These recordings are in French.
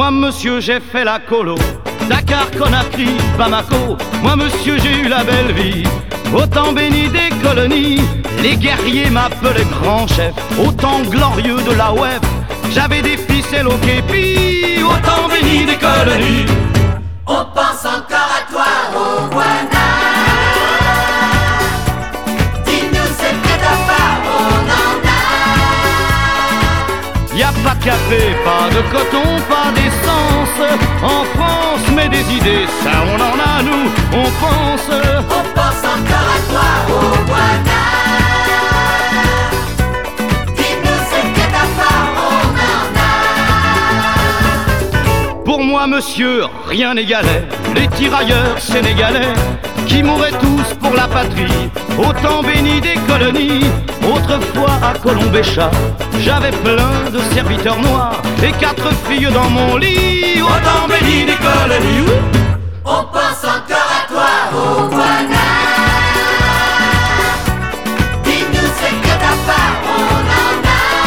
Moi monsieur j'ai fait la colo, Dakar, Conakry, Bamako. Moi monsieur j'ai eu la belle vie, au temps béni des colonies. Les guerriers m'appelaient grand chef, au temps glorieux de la web. J'avais des ficelles au képi, au temps béni des colonies. On pense encore à toi, Rowana. Dis-nous ce que t'as pas, on en a. Y a pas de café, pas de coton, pas d'essence en France, mais des idées, ça on en a nous, on pense. On pense encore à toi, Rowana. Dis-nous ce que t'as pas, on en a. Pour moi monsieur, rien n'égalait les tirailleurs sénégalais qui mouraient tous pour la patrie, au temps béni des colonies. Autrefois à Colombéchat, j'avais plein de serviteurs noirs et 4 filles dans mon lit, au temps béni des colonies. On pense encore à toi, Rowana. Dis-nous ce que t'as pas, on en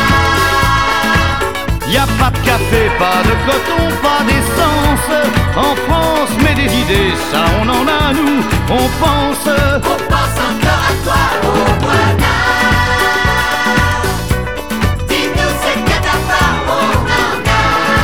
a. Y a pas de café, pas de coton, pas d'essence en France, mais des idées, ça on en a nous, on pense. On pense encore à toi, Rowana. Dis-nous ce que t'as pas, on en a.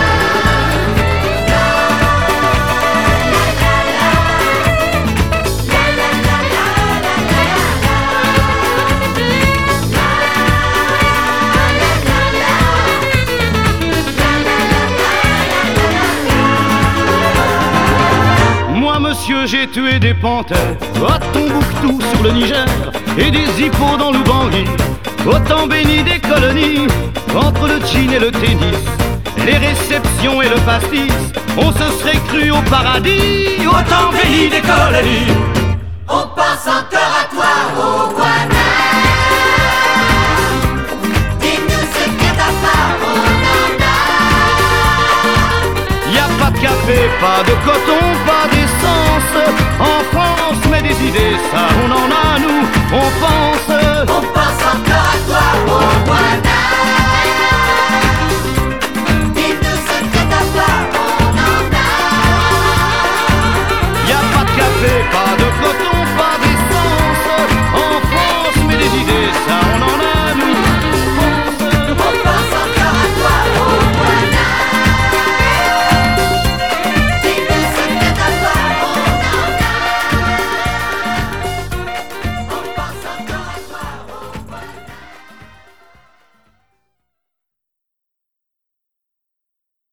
Moi monsieur j'ai tué des panthères à Tombouctou sur le Niger et des hippos dans l'Oubangui, au temps béni des colonies. Entre le gin et le tennis, les réceptions et le pastis, on se serait cru au paradis, au temps béni des colonies. On pense encore à toi, Rowana. Dis-nous ce que t'as pas, on en a. Y a pas de café, pas de coton, pas d'essence en France, mais des idées, ça on en a nous, on pense.